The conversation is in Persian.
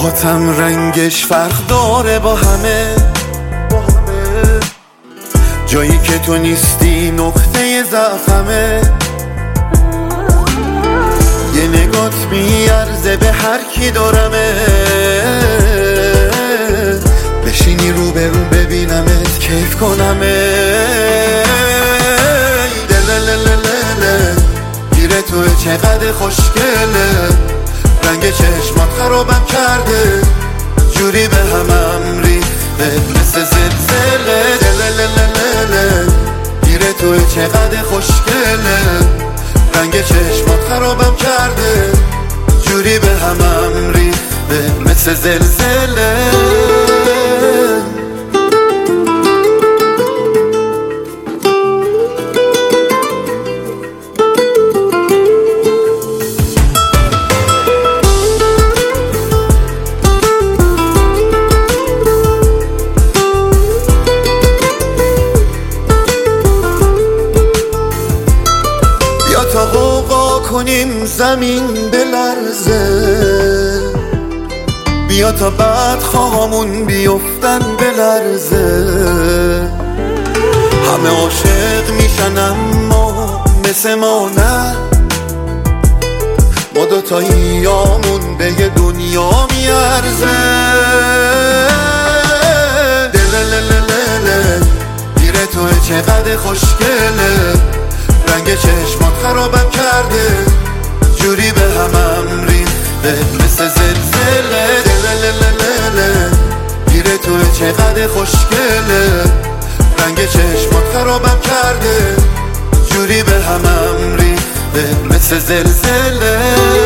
موهاتم رنگش فرق داره با همه، جایی که تو نیستی نقطه ضعفمه. یه نگات میارزه به هر کی دارمه، بشینی رو به رو ببینمت کیف کنمه. دلللللله گیره توی چقدر خوشگله، رنگ چشمات خرابم کرده، جوری به همم ریخته مثل زلزله. دلللللله گیره توی چقدر خوشگله، رنگ چشمات خرابم کرده، جوری به همم ریخته مثل زلزله. تا غوغا کنیم زمین بلرزه، بیا تا بعد خواهامون بیفتن بلرزه. همه عاشق میشن اما مثل ما نه، ما دوتاییامون به یه دنیا میارزه. دللللله گیره توی چقدر خوشگله، رنگ چشمات خرابم کرده، جوری به همم ریخته مثل زلزله. دللللله گیره توی چقدر خوشگله، رنگ چشمات خرابم کرده، جوری به همم ریخته مثل زلزله.